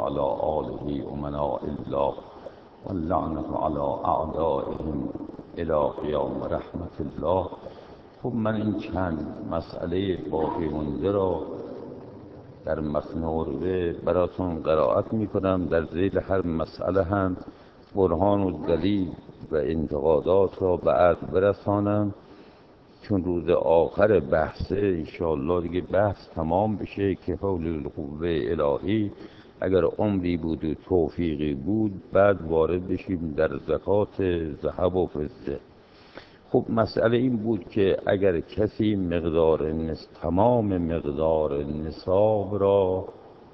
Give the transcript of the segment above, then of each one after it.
وعلى آله أمناء الله واللعنة على أعدائهم إلى قیام رحمت الله. خب من این چند مسئله باقی مونده را در متن عربه براتون قرائت میکنم. در ذیل هر مسئله هم برهان و دلیل و انتقادات را به عرض برسانم، چون روز آخر بحثه انشاءالله دیگه بحث تمام بشه که حول القوه الهی اگر عمری بود و توفیقی بود بعد وارد بشیم در زکات ذهب و فضه. خب مسئله این بود که اگر کسی تمام مقدار نصاب را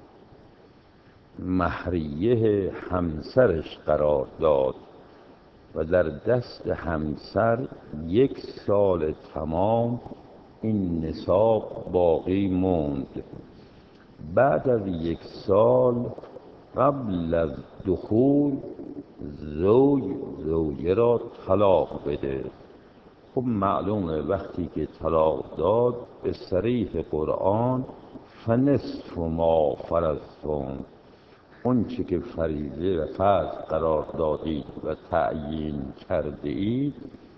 مهریه همسرش قرار داد و در دست همسر 1 سال تمام این نصاب باقی موند، بعد از 1 سال قبل از دخول زوجه را طلاق بده. خب معلومه وقتی که طلاق داد به صریح قرآن فنصف ما فرضتم، اون چی که فریضه و فرض قرار دادید و تعیین کرده اید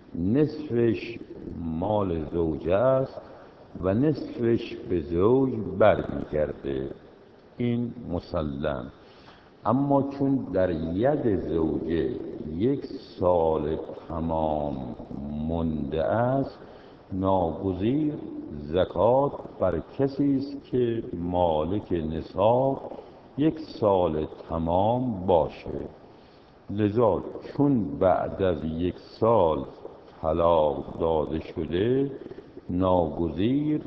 نصفش مال زوجه است و نصفش به زوج برمیگرده، این مسلم. اما چون در ید زوجه 1 سال تمام مونده است، ناگزیر زکات بر کسی است که مالک نصاب 1 سال تمام باشه. لذا چون بعد از 1 سال طلاق داده شده، ناگزیر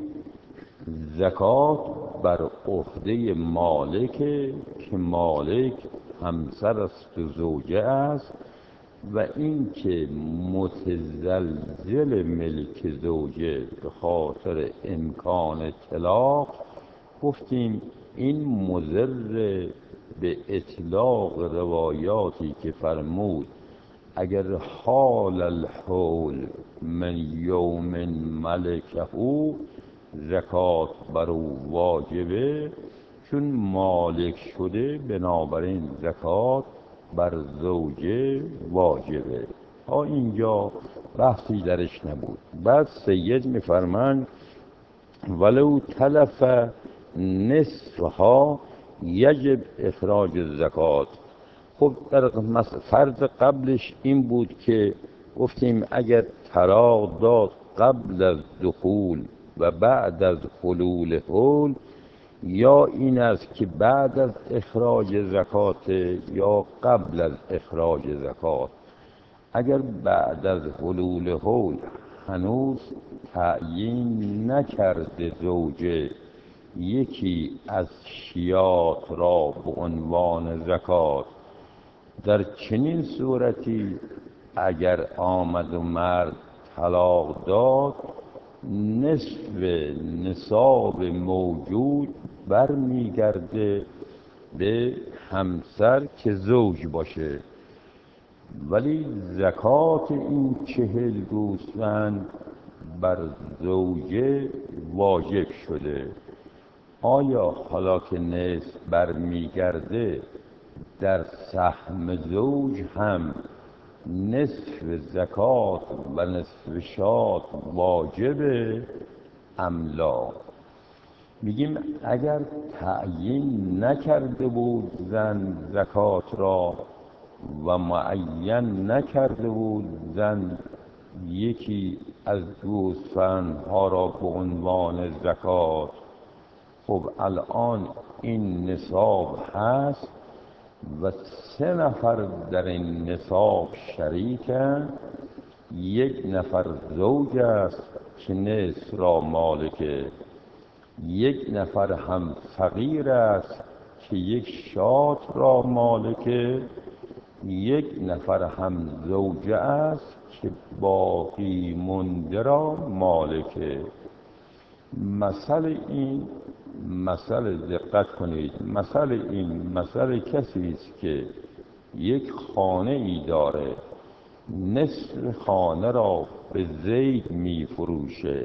زکات بر عهده مالک که مالک همسر است و زوجه است، و این که متزلزل ملک زوجه به خاطر امکان طلاق، گفتیم این مضر به اطلاق روایاتی که فرمود اگر حال الحول من یوم ملکه زکات بر او واجبه، چون مالک شده بنابراین زکات بر زوجه واجبه. تا اینجا بحثی درش نبود. بعد سید میفرمند ولو تلف نصفها یجب اخراج الزکات. خب در فرض قبلش این بود که گفتیم اگر طلاق داد قبل از دخول و بعد از حلول حول، یا این است که بعد از اخراج زکات یا قبل از اخراج زکات. اگر بعد از حلول حول هنوز تعیین نکرده زوجه یکی از شیات را به عنوان زکات، در چنین صورتی اگر آمد و مرد طلاق داد، نصف نصاب موجود برمیگرده به همسر که زوج باشه، ولی زکات این 40 گوسفند بر زوجه واجب شده. آیا حالا که نصف برمیگرده در سهم زوج هم نصف زکات و نصف شات واجبه ام لا؟ میگیم اگر تعیین نکرده بود زن زکات را و معین نکرده بود زن یکی از گوسفندها را به عنوان زکات، خب الان این نصاب هست و 3 نفر در این نصاب شریکن. 1 نفر زوج است که نصف را مالکه، 1 نفر هم فقیر است که 1 شات را مالکه، 1 نفر هم زوجه است که باقی مونده را مالکه. مسئله دقت کنید، مسئله کسی است که 1 خانه ای داره، نصف خانه را به زید می فروشه،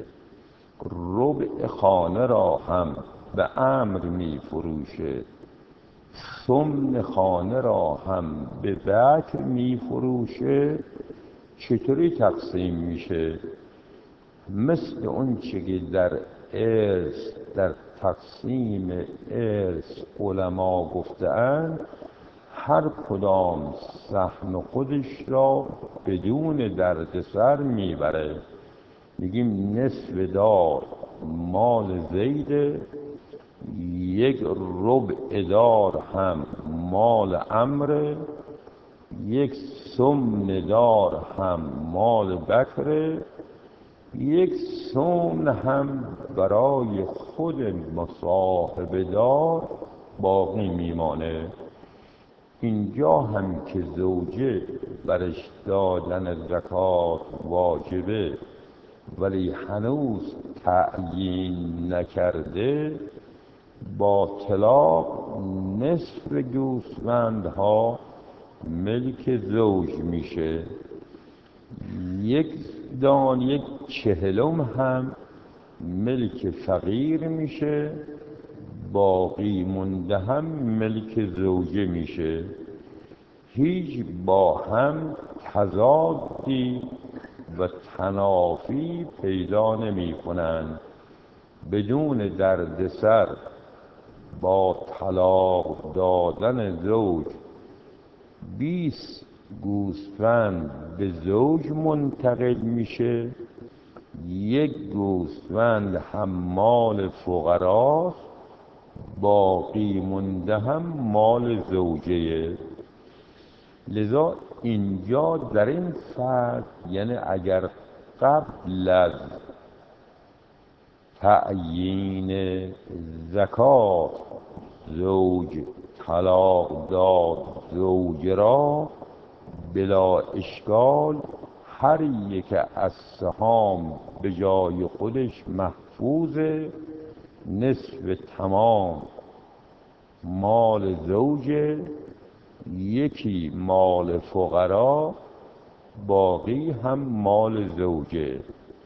ربع خانه را هم به عمرو می فروشه، سمن خانه را هم به بکر میفروشه چطوری تقسیم میشه؟ مثل اون چه که در ارث، در تقسیم ارث علما گفته‌اند، هر کدام سهم خودش را بدون دردسر میبره. میگیم نصف دار مال زیده، یک ربع دار هم مال عمره، یک سمن دار هم مال بکره، یک سمن هم برای خود مصاحبه دار باقی میمانه. اینجا هم که زوجه برش دادن زکات واجبه ولی هنوز تعیین نکرده، با طلاق نصف گوسفندها ملک زوج میشه، یک چهلم هم ملک فقیر میشه، باقی مونده هم ملک زوجه میشه. هیچ با هم تضادی و تنافی پیدا نمی کنند. بدون دردسر با طلاق دادن زوج 20 گوسفند به زوج منتقل میشه، یک گوسفند هم مال فقراست، باقی مونده هم مال زوجه. لذا اینجا در این فرد، یعنی اگر قبل از تعیین زکات زوج طلاق داد زوج را، بلا اشکال هر یک از سهام به جای خودش محفوظه، نصف تمام مال زوجه، یکی مال فقرا، باقی هم مال زوجه.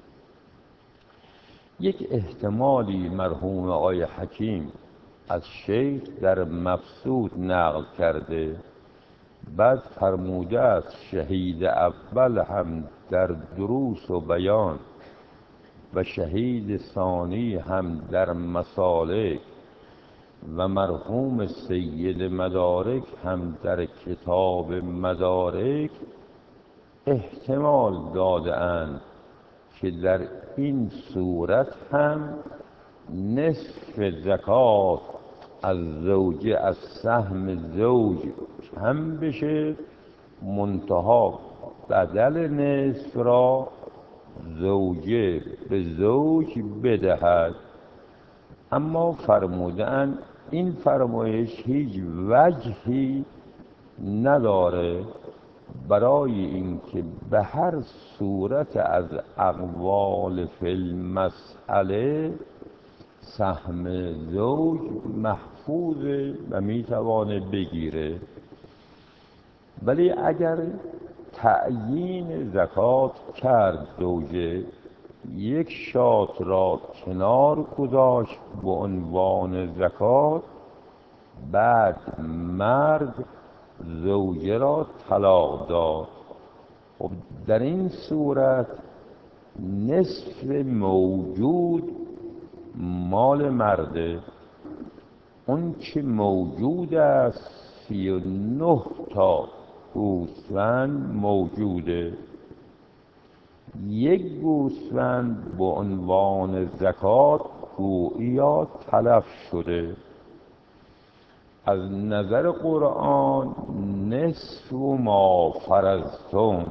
یک احتمالی مرحوم آقای حکیم از شیخ در مبسوط نقل کرده، بعد فرموده است شهید اول هم در دروس و بیان و شهید ثانی هم در مسالک و مرحوم سید مدارک هم در کتاب مدارک احتمال داده اند که در این صورت هم نصف زکات از زوجه از سهم زوج کم بشه، منتها بدل نصف را زوجه به زوج بدهد. اما فرمودن این فرمایش هیچ وجهی نداره برای اینکه به هر صورت از اقوال فی المسئله سهم زوج محفوظه و میتوانه بگیره. ولی اگر تعیین زکات کرد زوجه، یک شات را کنار گذاشت به عنوان زکات، بعد مرد زوجه را طلاق داد، خب در این صورت نصف موجود مال مرده. اون چه موجود است 39 تا گوسفند موجوده، یک گوسفند به عنوان زکات گویا تلف شده. از نظر قرآن نصف ما فرضتم،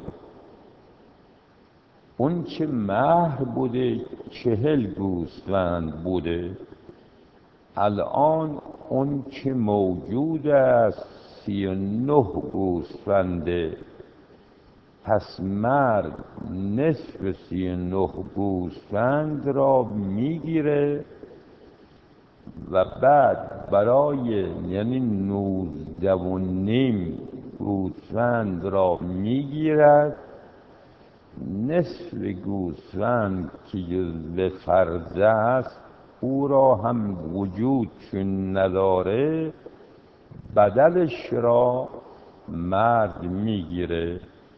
اون چه مهر بوده 40 گوسفند بوده، الان اون چه موجود است 39 گوسفنده. پس مرد نصف 39 گوسفند را میگیره و بعد برای یعنی 19.5 گوسفند را میگیرد، نصف گوسفند که جزو فرضه است او را هم وجود چون نداره، بدلش را مرد میگیره،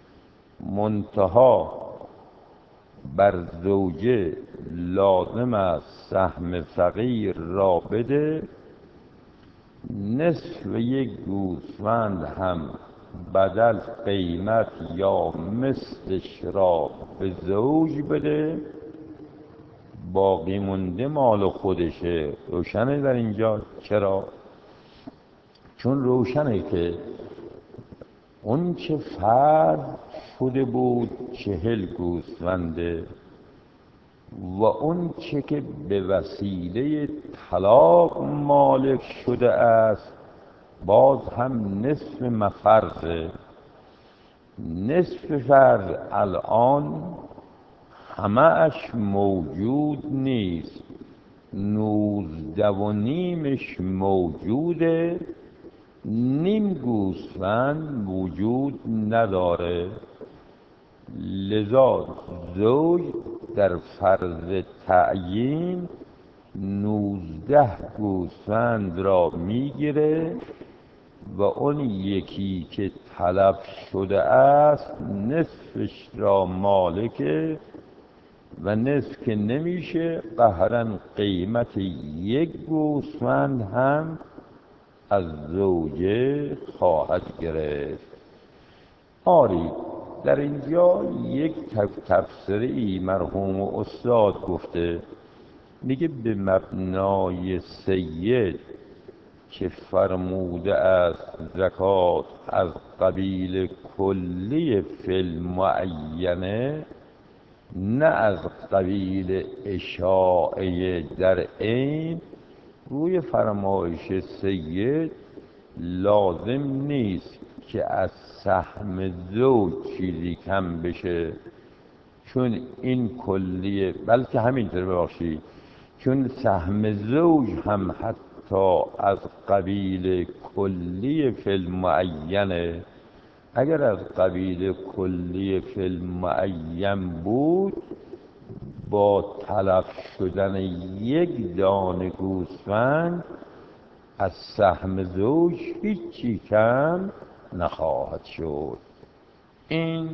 منتها بر زوجه لازم است سهم فقیر را بده، نصف یک گوسفند هم بدل قیمت یا مثلش را به زوج بده، باقی مونده مال خودشه. روشنه در اینجا؟ چرا؟ چون روشنه که اون چه فرد شده بود 40 گوسفنده و اون چه که به وسیله طلاق مالک شده است باز هم نصف مفرزه. نصف فرض الان همه اش موجود نیست، 19 و نیمش موجوده، نیم گوسفند وجود نداره. لذا زوج در فرض تعیین 19 گوسفند را میگیره و اون یکی که طلب شده است نصفش را مالکه و نصف که نمیشه قهرا قیمت یک گوسفند هم از زوجه خواهد گرفت. آری در اینجا یک تفسیری مرحوم استاد گفته، میگه به مبنای سید که فرموده است زکات از قبیل کلی فی المعینه، نه از قبیل اشاعه در عین. روی فرمایش سید لازم نیست که از سهم زوج چیزی کم بشه، چون این کلیه، بلکه همینطور ببخشید، چون سهم زوج هم حتی از قبیل کلی فی المعینه. اگر از قبیل کلی فی المعین بود با تلف شدن یک دانه گوسفند از سهم زوج هیچی کم نخواهد شد. این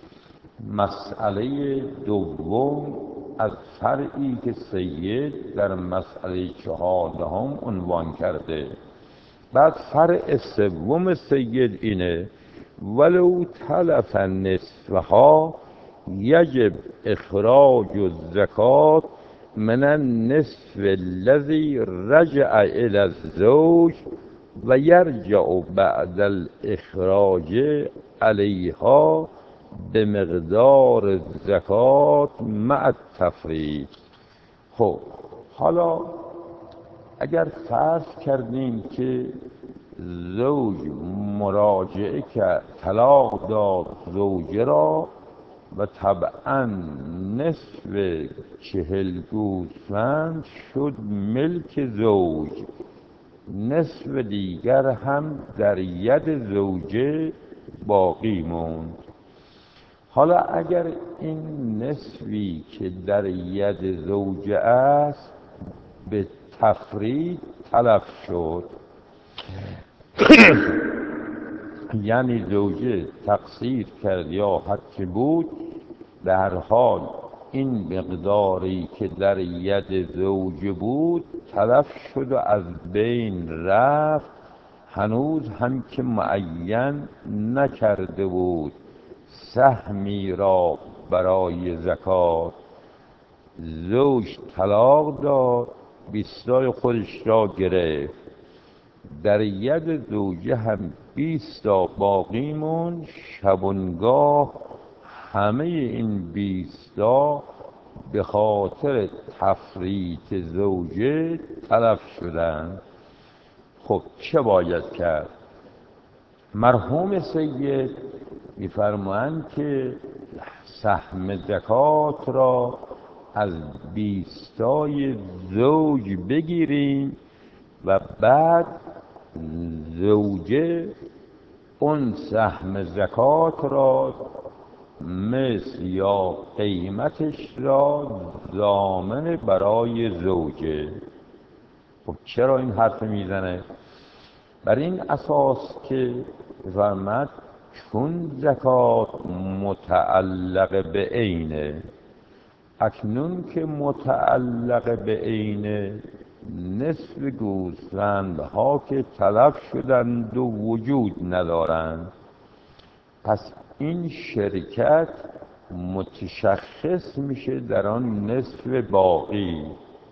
مسئله دوم از فرعی که سید در مسئله 14 عنوان کرده. بعد فرع سوم سید اینه ولو تلف نصفها یجب اخراج الزکات من النصف الذي رجع الى الزوج و یرجع بعد الاخراج علیها به مقدار الزکات مع التفریق. خب حالا اگر فرض کردیم که زوج مراجعه که طلاق داد زوجه را و طبعا نصف 40 گوسفند شد ملک زوج، نصف دیگر هم در ید زوجه باقی موند. حالا اگر این نصفی که در ید زوجه است به تفریط تلف شد یعنی زوجه تقصیر کرد یا هرچه بود، در حال این مقداری که در ید زوجه بود تلف شد و از بین رفت، هنوز هم که معین نکرده بود سهمی را برای زکات. زوج طلاق داد، بیستای خودش را گرفت، در ید زوجه هم 20 تا باقی موند. شبانگاه همه این 20 تا به خاطر تفریط زوجه تلف شدند. خب چه باید کرد؟ مرحوم سید می‌فرمایند که سهم زکات را از 20 تای زوج بگیریم و بعد زوجه اون سهم زکات را مثل یا قیمتش را ضامن برای زوجه. خب چرا این حرف میزنه؟ بر این اساس که بفرمد چون زکات متعلق به عینه، اکنون که متعلق به عینه، نصف گوسفندها که تلف شدند و وجود ندارند، پس این شرکت متشخص میشه در آن نصف باقی.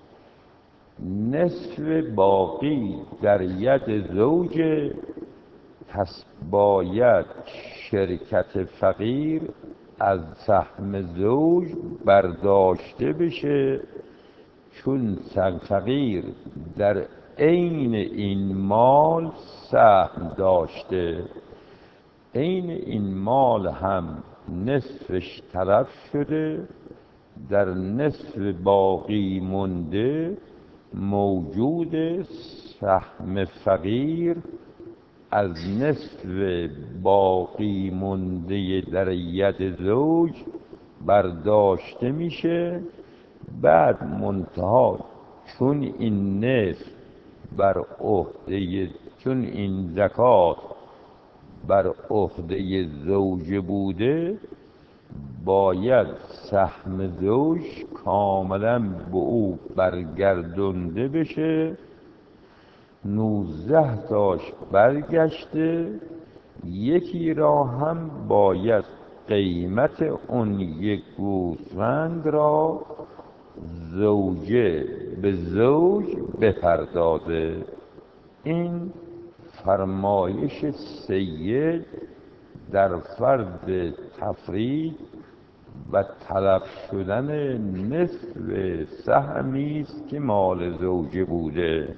نصف باقی در ید زوج، پس باید شرکت فقیر از سهم زوج برداشته بشه، چون فقیر در عین این مال سهم داشته. عین این مال هم نصفش تلف شده، در نصف باقی مونده موجود سهم فقیر از نصف باقی مونده در ید زوج برداشته میشه. بعد منتها چون این نصف بر عهده، چون این زکات بر عهده زوج بوده، باید سهم زوج کاملا به او برگردونده بشه. 19 تاش برگشته، یکی را هم باید قیمت اون یک گوسفند را زوجه به زوج بپردازه. این فرمایش سید در فرض تفرید و تلف شدن نصف سهمی است که مال زوجه بوده.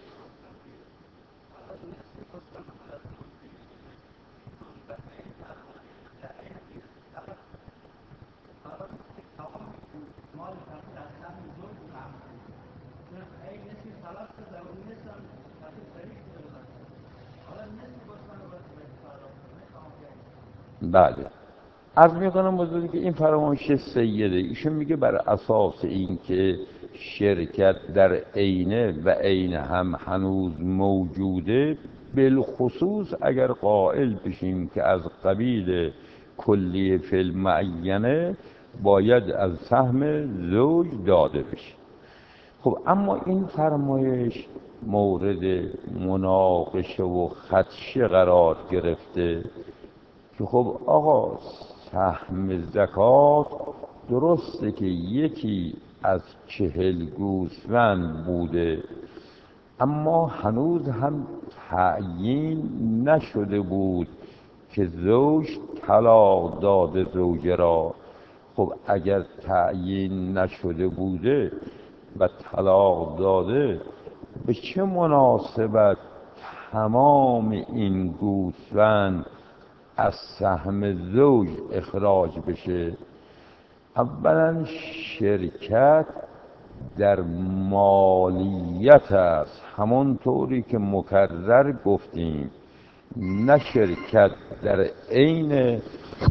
بله، عرض میکنم بزرگی که این فرمایش سیده، ایشون میگه بر اساس اینکه شرکت در عینه و عین هم هنوز موجوده، بالخصوص اگر قائل بشیم که از قبیل کلیه فی المعینه، باید از سهم زوج داده بشه. خب اما این فرمایش مورد مناقشه و خدشه قرار گرفته که خب آقا، سهم زکات درسته که یکی از 40 گوسفند بوده، اما هنوز هم تعیین نشده بود که زوج طلاق داده زوجه را. خب اگر تعیین نشده بوده و طلاق داده، به چه مناسبت تمام این گوسفند از سهم زوج اخراج بشه؟ اولا شرکت در مالیت است، همونطوری که مکرر گفتیم، نه شرکت در عین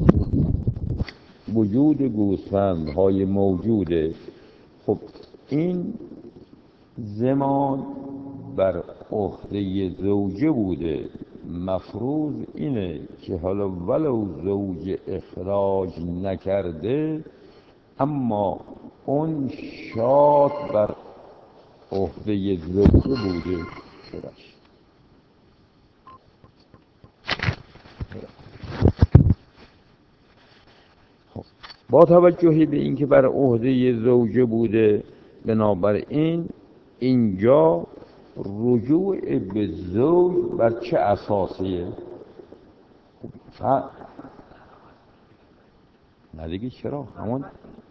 وجود گوسفندهای موجوده. خب این زمان بر عهده زوجه بوده، مفروض اینه که حالا ولو زوج اخراج نکرده، اما اون شاد بر عهده زوجه بوده. با توجه به اینکه بر عهده زوجه بوده، بنابراین اینجا رجوع به زوج بر چه اساسیه؟ نه دیگه، چرا؟ همون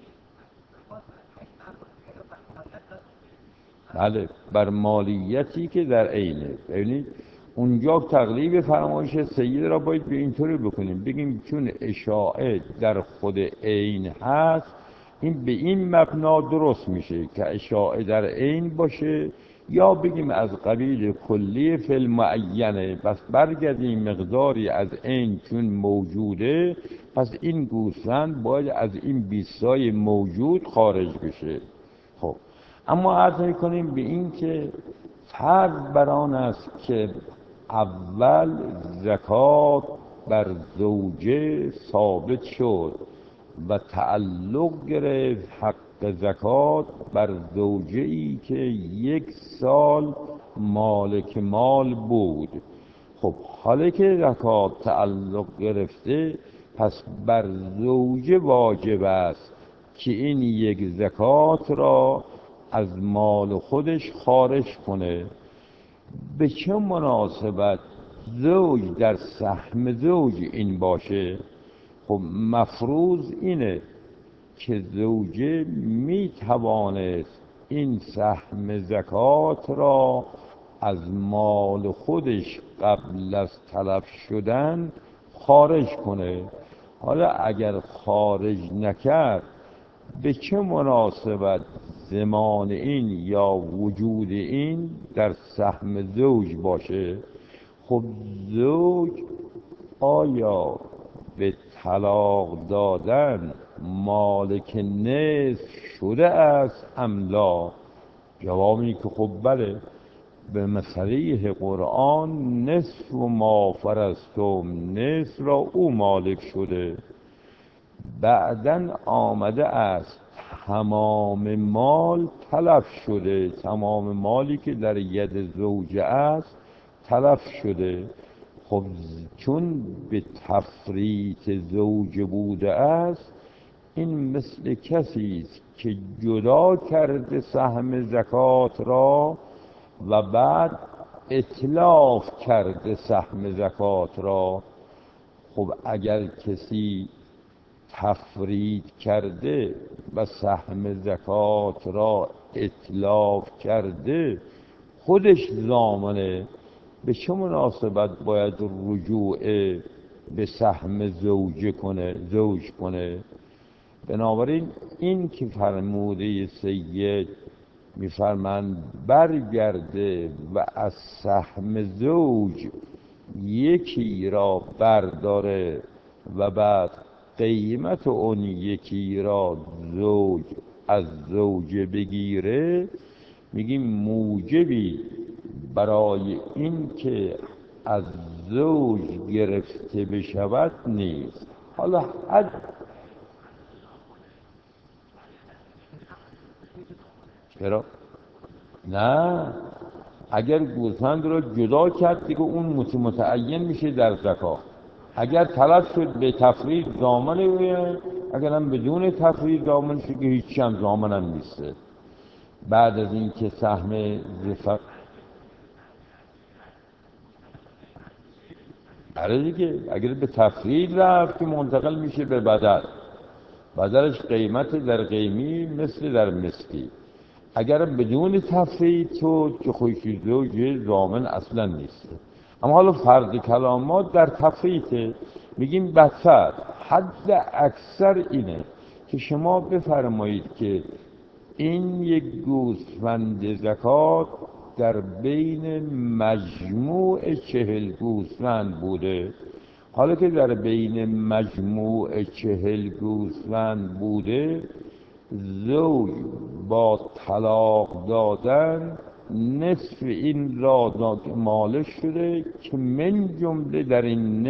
بله، بر مالیتی که در عینه. ببینید اونجا تقلیب فرمایش سید را باید به اینطوری بکنیم، بگیم چون اشاعه در خود عین هست، این به این مبنا درست میشه که اشاعه در عین باشه، یا بگیم از قبیل کلی فی المعینه، پس برگردیم مقداری از عین چون موجوده، پس این گوسفند باید از این 20 سای موجود خارج بشه. خب اما عرض می‌کنیم به این که فرض بر آن است که اول زکات بر زوجه ثابت شد و تعلق گرفت حق زکات بر زوجه ای که 1 سال مالک مال بود. خب حالا که زکات تعلق گرفته، پس بر زوجه واجب است که این 1 زکات را از مال خودش خارج کنه. به چه مناسبت زوج در سهم زوج این باشه؟ خب مفروض اینه که زوجه می توانست این سهم زکات را از مال خودش قبل از تلف شدن خارج کنه. حالا اگر خارج نکرد، به چه مناسبت زمان این یا وجود این در سهم زوج باشه؟ خب زوج آیا به طلاق دادن مالک نصف شده است ام لا؟ جوابی که خب بله، به مصریح قرآن نصف و ما فرستم، نصف را او مالک شده. بعدن آمده است تمام مال تلف شده، تمام مالی که در ید زوجه است تلف شده. خب چون به تفریط زوجه بوده است، این مثل کسی است که جدا کرده سهم زکات را و بعد اتلاف کرده سهم زکات را. خب اگر کسی تفریط کرده و سهم زکات را اتلاف کرده، خودش ضامنه. به چه مناسبت باید رجوع به سهم زوج کنه؟ بنابراین این که فرموده سید میفرمند برگرده و از سهم زوج 1 را برداره و بعد قیمت اون 1 را زوج از زوجه بگیره، میگیم موجبی برای این که از زوج گرفته بشود نیست. حالا چرا؟ نه، اگر گوسفند را جدا کرد دیگه اون متعین میشه در زکات. اگر تلف شد به تفرید ضامنه، اگر هم بدون تفرید ضامن شد که هیچی هم ضامن هم نیسته. بعد از این که سهم زفر برای دیگه اگر به تفرید رفت که منتقل میشه به بدل، بدلش قیمت در قیمی مثل در مثلی. اگر بدون تفرید شد که خوشی زوج ضامن اصلا نیست. اما حالا فرض کلامات در تفریطه، میگیم بدتر حد اکثر اینه که شما بفرمایید که این 1 گوسفند زکات در بین مجموع 40 گوسفند بوده. حالا که در بین مجموع 40 گوسفند بوده، زوج با طلاق دادن نصف این را مالک شده که من جمله در این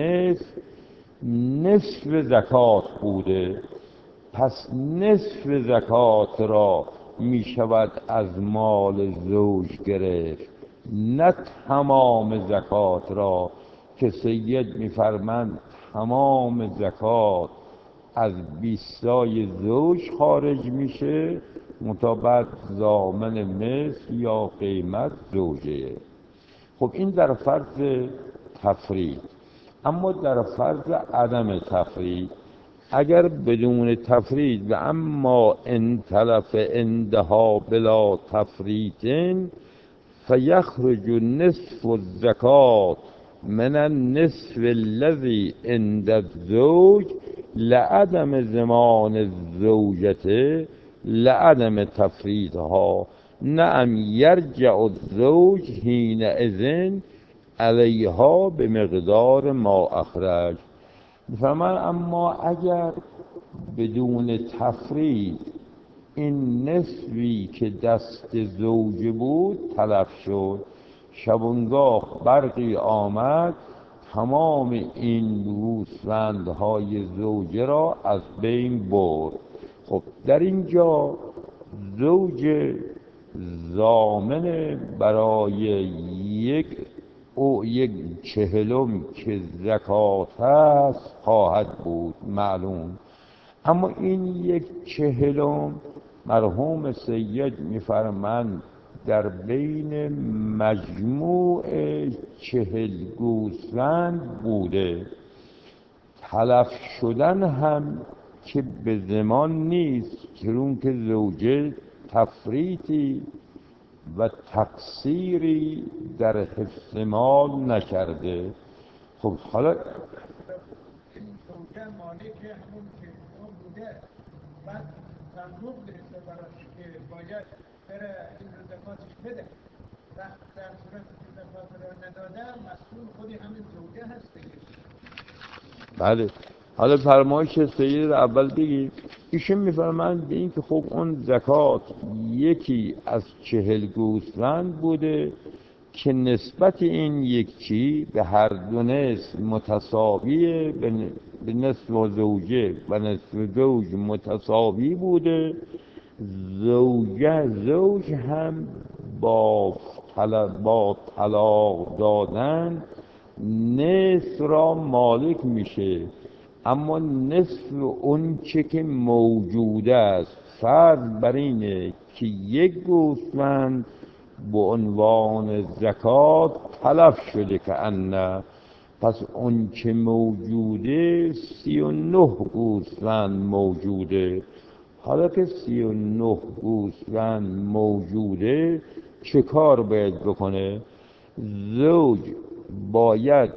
نصف زکات بوده. پس نصف زکات را می شود از مال زوج گرفت، نه تمام زکات را که سید می‌فرماند تمام زکات از بیستای زوج خارج میشه، مطابق ضامن مثل یا قیمت زوجه. خب این در فرض تفرید. اما در فرض عدم تفرید، اگر بدون تفرید و اما ان تلف عندها بلا تفریط فیخرج نصف الزکات من النصف الذي عند الزوج لعدم زمان الزوجة لعدم تفریدها، نعم یرجع الزوج حینئذ علیها به مقدار ما اخرج. میفرمان اما اگر بدون تفرید این نصفی که دست زوج بود تلف شد، شبانگاه برقی آمد تمام این گوسفندهای زوجه را از بین برد. خب در اینجا زوج ضامن برای یک چهلم که زکات است خواهد بود معلوم. اما این یک چهلم مرحوم سید می‌فرماند در بین مجموع 40 گوسفند بوده. تلف شدن هم که به زمان نیست، چون که زوجه تفریطی و تقصیری در حفظ مال نکرده. خب حالا زوجه مالک همون که بوده، بعد صندوق برسه براش که باید بره این رو زکاتش بده، در صورت که زکات رو نداده مسئول خودی همین زوجه هست دیگه. بله. حالا فرمایش سید اول بگیم. ایشون میفرمایند به این که خب اون زکات یکی از 40 گوسفند بوده که نسبت این یکچی به هر دو نصف متساویه، به نصف زوجه و نصف زوج متساوی بوده. زوج هم با طلاق دادن نصف را مالک میشه، اما نصف اون چه که موجوده است. فرض بر اینه که یک گوسفند به عنوان زکات تلف شده که انه، پس اون چه موجوده 39 گوسفند موجوده. حالا که 39 گوسفند موجوده چه کار باید بکنه؟ زوج باید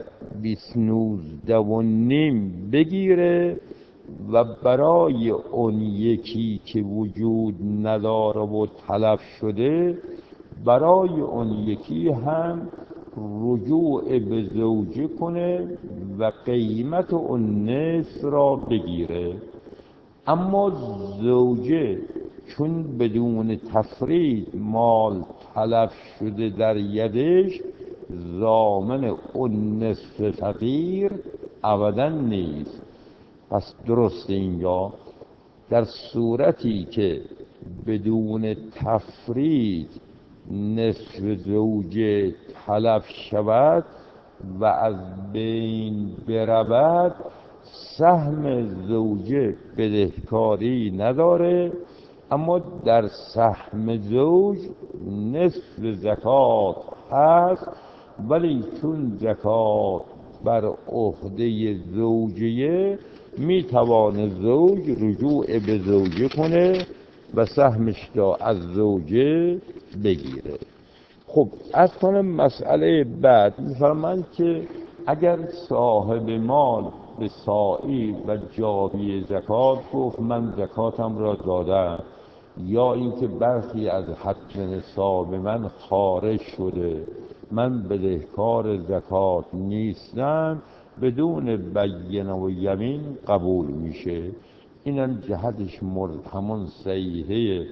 19.5 بگیره و برای اون یکی که وجود نداره و تلف شده، برای اون یکی هم رجوع به زوجه کنه و قیمت اون نصف را بگیره. اما زوجه چون بدون تفرید مال تلف شده در یدش، ضامن اون نصف فقیر ابدا نیست. پس درست اینجا در صورتی که بدون تفرید نصف زوجه تلف شود و از بین برود، سهم زوجه بدهکاری نداره، اما در سهم زوج نصف زکات هست، ولی چون زکات بر عهده زوجه میتوانه زوج رجوع به زوجه کنه و سهمش را از زوجه بگیره. خب از کنم مسئله بعد میفرمایند که اگر صاحب مال به سائی و جابی زکات گفت من زکاتم را دادم، یا اینکه برخی از حد نصاب من خارج شده، من بدهکار زکات نیستم، بدون بینه و یمین قبول میشه. اینم جهتش همون صحیحه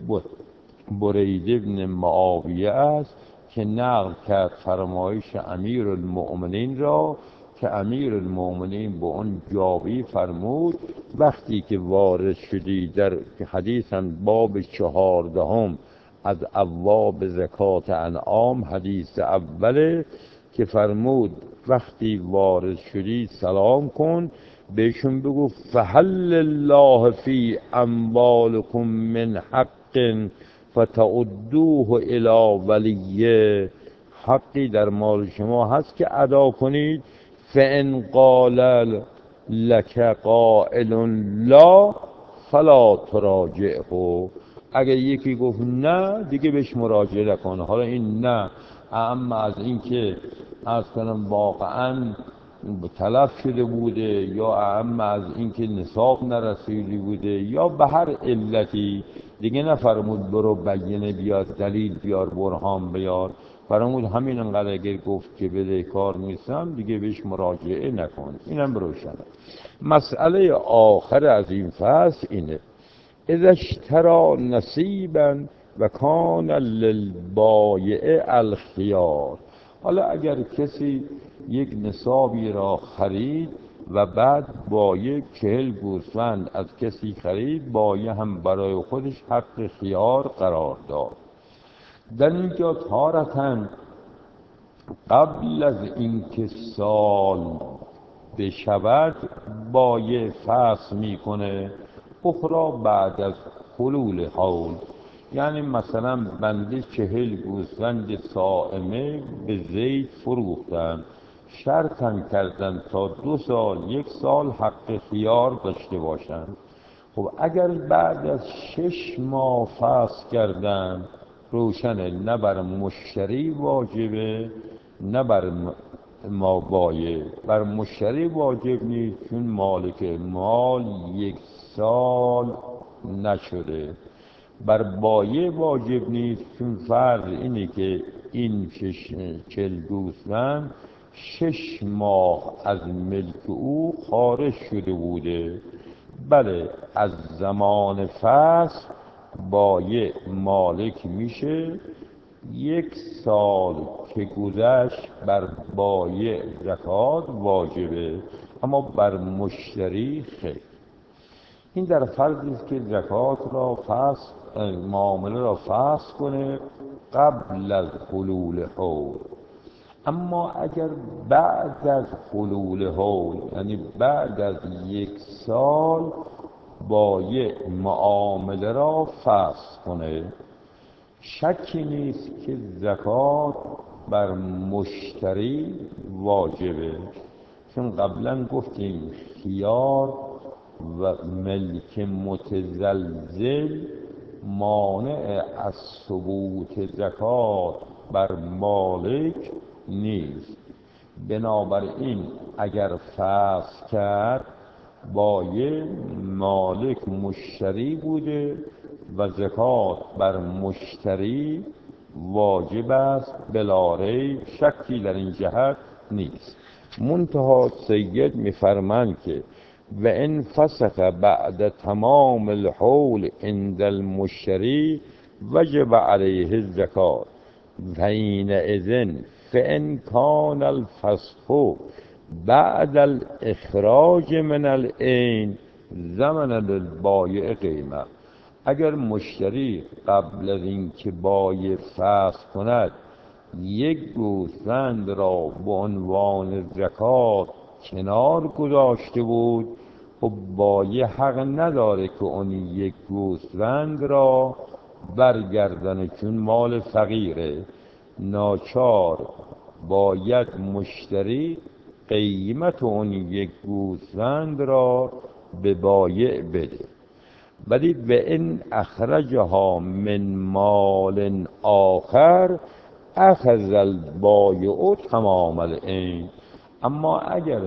برید ابن معاویه است که نقل کرد فرمایش امیر المؤمنین را که امیر المؤمنین به اون جابی فرمود وقتی که وارد شدی در حدیثاً باب 14 از ابواب زکات انعام، حدیث اوله، که فرمود وقتی وارد شدی سلام کن، بهشون بگو فهل الله فی اموالکم من حق فتعدوه الی ولیه، حقی در مال شما هست که ادا کنید. فان قال لک قائل لا فلا تراجعه، اگر یکی گفت نه دیگه بهش مراجعه نکن. حالا این نه اما از این که از کنم واقعا تلف شده بوده، یا اما از این که نصاب نرسیدی بوده، یا به هر علتی دیگه نفرمود برو بینه بیار، دلیل بیار، برهان بیار، فرمود همین انقدر اگر گفت که بدهکار نیستم دیگه بهش مراجعه نکن. اینم روشنه. مسئله آخر از این فصل اینه: اذا اشترى نصیبا و کان للبایع الخیار. حالا اگر کسی یک نصابی را خرید و بعد بایع 40 گوسفند از کسی خرید، بایع هم برای خودش حق خیار قرار داد. در اینجا تارةً قبل از اینکه سال بشود بایع فصل میکنه، اخرى بعد از حلول حول. یعنی مثلا بنده 40 گوسفند صائمه به زید فروختم، شرطم کردن تا 2 سال 1 سال حق خیار داشته باشند. خب اگر بعد از 6 ماه فصل کردن، روشنه نه بر مشتری واجبه نه بر ما بایع. بر مشتری واجب نیست چون مالک مال 1 سال نشده. بر بایع واجب نیست چون فرض اینه که این 40 گوسفند 6 ماه از ملک او خارج شده بوده. بله، از زمان فصل بایع مالک میشه. 1 سال که گذشت بر بایع زکات واجبه، اما بر مشتری خیر. این در فرضی است که زکات را فصل، معامله را فصل کنه قبل از حلول حول. اما اگر بعد از حلول حول، یعنی بعد از 1 سال، بایع معامله را فصل کنه، شکی نیست که زکات بر مشتری واجبه. چون قبلا گفتیم خیار و ملک متزلزل مانع از ثبوت زکات بر مالک نیست. بنابراین اگر فصل کرد، بایع مالک مشتری بوده و زکات بر مشتری واجب است بلا ریب، شکی در این جهت نیست. منتها سید می‌فرماند که و ان فسخ بعد تمام الحول عند المشتری وجب علیه الزکات و حینئذ فان کان الفسخ بعد الاخراج من العین ضمن للبایع قیمه. اگر مشتری قبل از اینکه بایع فسخ کند 1 گوسفند را به عنوان زکات کنار گذاشته بود، خب بایع حق نداره که اون 1 گوسفند را برگردانه، چون مال فقیره. ناچار باید مشتری قیمت اون 1 گوسفند را به بایع بده. ولی و این اخرجها من مال آخر اخذ البایع تمام العین. اما اگر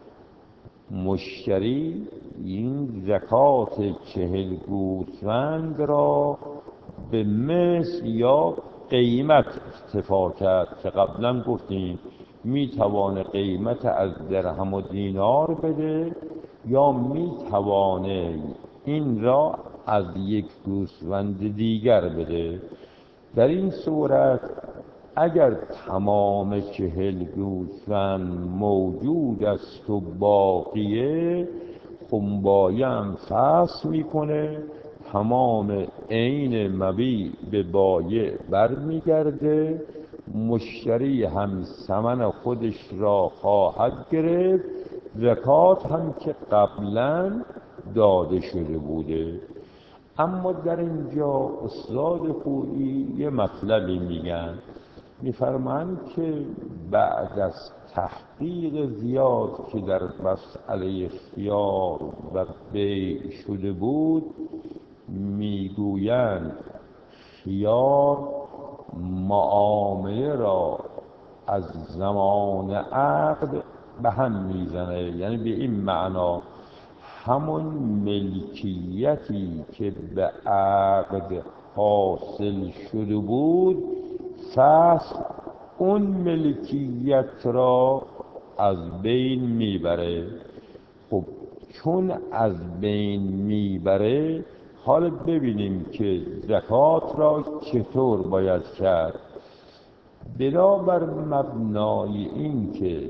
مشتری این زکات 40 گوسفند را به مثل یا قیمت اکتفا کرد، که قبلا گفتیم میتوانه قیمت از درهم و دینار بده یا میتوانه این را از 1 گوسفند دیگر بده. در این صورت اگر تمام 40 گوسفند موجود است و باقیه، بایع هم فصل میکنه، تمام عین مبیع به بایع برمیگرده، مشتری هم ثمن خودش را خواهد گرفت، زکات هم که قبلا داده شده بوده. اما در اینجا استاد خویی یه مطلبی میگن، میفرمایند که بعد از تحقیق زیاد که در مسئله خیار و بیع شده بود، میگویند خیار معامله را از زمان عقد به هم میزنه. یعنی به این معنا همون ملکیتی که به عقد حاصل شده بود، فصل اون ملکیت را از بین میبره. خب چون از بین میبره، حالا ببینیم که زکات را چطور باید کرد. بنابر مبنای این که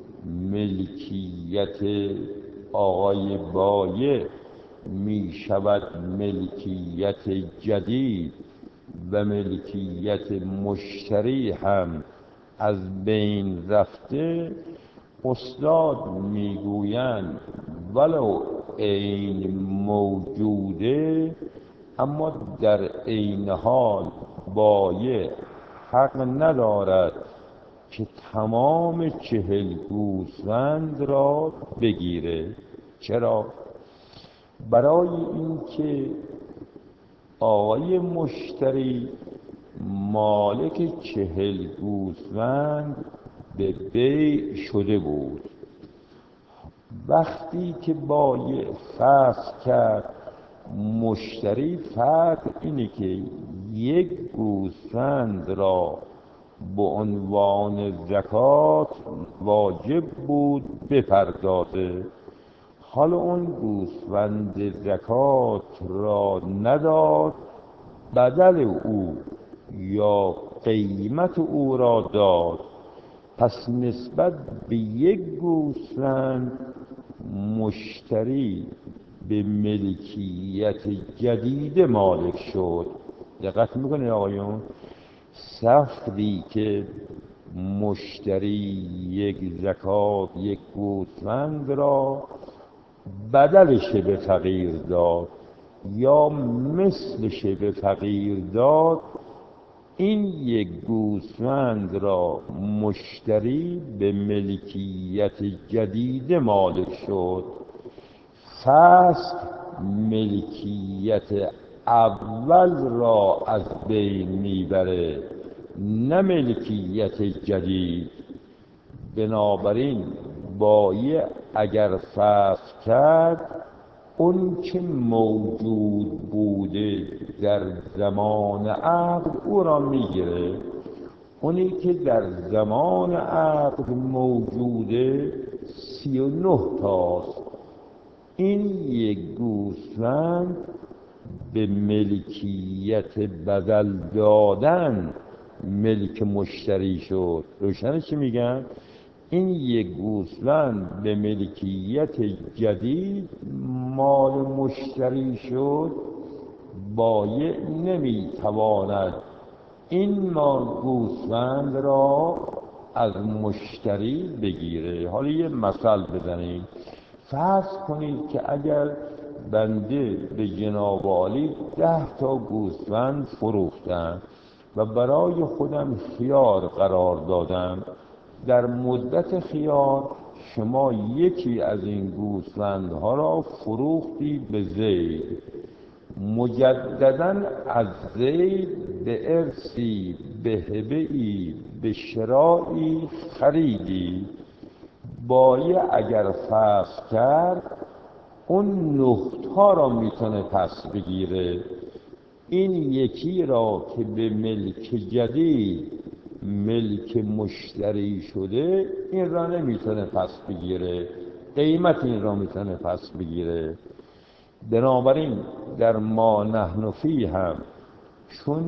ملکیت آقای بایع می شود ملکیت جدید و ملکیت مشتری هم از بین رفته، استاد میگویند ولو عین موجوده، اما در عین حال بایع حق ندارد که تمام 40 گوسفند را بگیره. چرا؟ برای اینکه آقای مشتری مالک 40 گوسفند به بیع شده بود. وقتی که بایع فسخ کرد، مشتری فرق اینه که 1 گوسفند را به عنوان زکات واجب بود بپردازه. حالا اون گوسفند زکات را نداد، بدل او یا قیمت او را داد. پس نسبت به 1 گوسفند مشتری به ملکیت جدید مالک شد. دقت میکنید آقایون؟ سختی که مشتری 1 زکات 1 گوسفند را بدلش به فقیر داد یا مثلش به فقیر داد، این 1 گوسفند را مشتری به ملکیت جدید مالک شد. فسخ ملکیت اول را از بین میبره، نه ملکیت جدید. بنابراین بایع اگر فسخ کرد، اون که موجود بوده در زمان عقد او را میگیره. اونی که در زمان عقد موجوده 39 تاست. این 1 گوسفند به ملکیت بدل دادن ملک مشتری شد. روشنه چی میگم؟ این 1 گوسفند به ملکیت جدید مال مشتری شد. بایع نمیتواند این مال گوسفند را از مشتری بگیره. حالا یه مثل بزنید. فرض کنید که اگر بنده به جناب عالی 10 تا گوسفند فروختم و برای خودم خیار قرار دادم. در مدت خیار شما یکی از این گوسفندها را فروختی به زید. مجدداً از زید به ارثی، به هبه‌ای، به شرایی خریدی. بایع اگر فسخ کرد، اون 9 تا را میتونه پس بگیره. این یکی را که به ملک جدید ملک مشتری شده، این را نمیتونه پس بگیره، قیمت این را میتونه پس بگیره. بنابراین در ما نحن فیه هم چون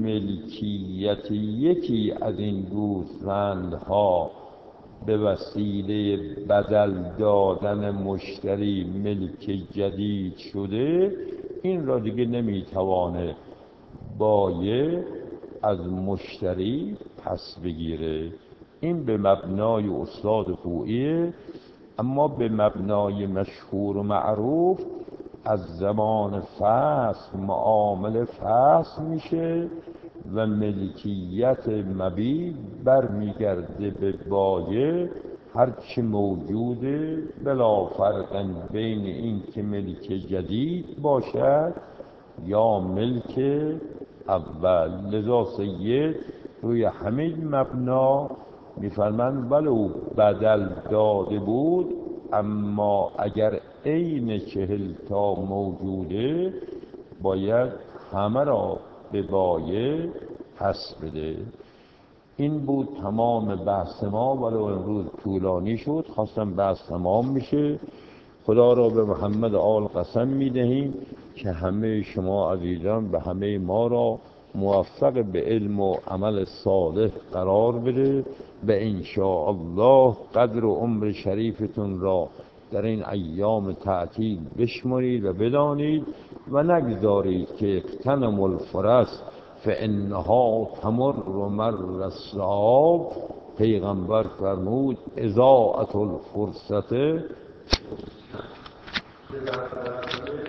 ملکیت یکی از این گوسفندها به وسیله بدل دادن مشتری ملک جدید شده، این را دیگه نمیتوانه بایع از مشتری پس بگیره. این به مبنای استاد خوییه، اما به مبنای مشهور و معروف از زمان فسخ معامله فسخ میشه و ملکیت مبیع برمیگرده به بایع. هرچی موجوده بلا فرق بین این که ملک جدید باشد یا ملک اول. لذا سید روی همین مبنا میفرمند ولو بدل داده بود، اما اگر عین 40 تا موجوده باید همه را به بایع پس بده. این بود تمام بحث ما، ولو امروز طولانی شد. خواستم بحث تمام میشه. خدا را به محمد آل قسم میدهیم که همه شما عزیزان به همه ما را موفق به علم و عمل صالح قرار بده و انشاءالله قدر و عمر شریفتون را در این ایام تعطیل بشمرید و بدانید و نگذارید که اغتنموا الفرص فانها تمر مر السحاب. پیغمبر فرمود اضاعة الفرصت